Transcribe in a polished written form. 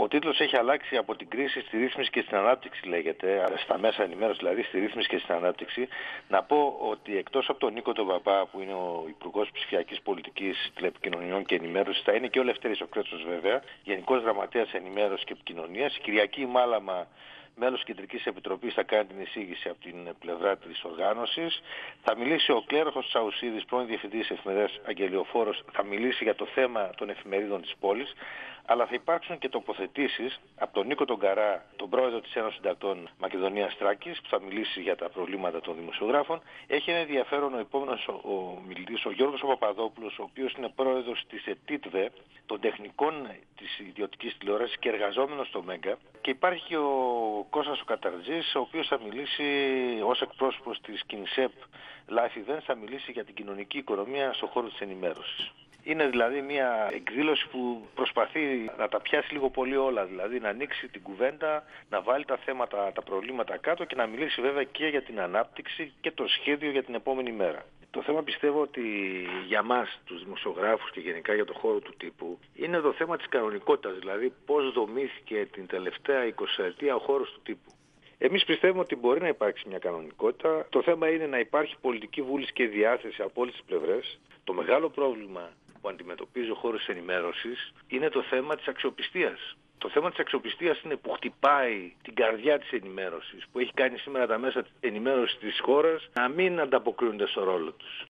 τίτλος έχει αλλάξει από την κρίση στη ρύθμιση και στην ανάπτυξη, λέγεται, στα μέσα ενημέρωση, δηλαδή στη ρύθμιση και στην ανάπτυξη. Να πω ότι εκτός από τον Νίκο τον Παπά, που είναι ο Υπουργός Ψηφιακής Πολιτικής, Τηλεπικοινωνιών και Ενημέρωσης, θα είναι και ο Λευτέρης ο Κρέτσος, βέβαια, Γενικός Γραμματέας Ενημέρωσης και Επικοινωνίας. Η Κυριακή Μάλαμα, μέλος Κεντρικής Επιτροπής, θα κάνει την εισήγηση από την πλευρά της οργάνωσης. Θα μιλήσει ο Κλέροχος Τσαουσίδης, πρώην Διευθυντής της Εφημερίδας Αγγελιοφόρος, θα μιλήσει για το θέμα των εφημερίδων της πόλης. Αλλά θα υπάρξουν και τοποθετήσεις από τον Νίκο τον Καρά, τον πρόεδρο της Ένωσης Συντακτών Μακεδονίας Θράκης, που θα μιλήσει για τα προβλήματα των δημοσιογράφων. Έχει ένα ενδιαφέρον ο επόμενος ο μιλητής, ο Γιώργος ο Παπαδόπουλος, ο οποίος είναι πρόεδρος της ΕΤΙΤΒΕ, των τεχνικών της ιδιωτικής τηλεόρασης και εργαζόμενος στο Μέγκα. Και υπάρχει και ο Κώστας ο Καταρτζής, ο οποίος θα μιλήσει ως εκπρόσωπος της Κινσέπ Life Events, θα μιλήσει για την κοινωνική οικονομία στον χώρο της ενημέρωσης. Είναι δηλαδή μια εκδήλωση που προσπαθεί να τα πιάσει λίγο πολύ όλα, δηλαδή να ανοίξει την κουβέντα, να βάλει τα θέματα, τα προβλήματα κάτω και να μιλήσει βέβαια και για την ανάπτυξη και το σχέδιο για την επόμενη μέρα. Το θέμα πιστεύω ότι για μας τους δημοσιογράφους και γενικά για το χώρο του τύπου είναι το θέμα της κανονικότητας, δηλαδή πώς δομήθηκε την τελευταία 20 ετία ο χώρος του τύπου. Εμείς πιστεύουμε ότι μπορεί να υπάρξει μια κανονικότητα. Το θέμα είναι να υπάρχει πολιτική βούληση και διάθεση από όλες τις πλευρές. Το μεγάλο πρόβλημα που αντιμετωπίζει ο χώρος της ενημέρωσης είναι το θέμα της αξιοπιστίας. Το θέμα της αξιοπιστίας είναι που χτυπάει την καρδιά της ενημέρωσης, που έχει κάνει σήμερα τα μέσα ενημέρωσης της χώρας να μην ανταποκρίνονται στο ρόλο τους.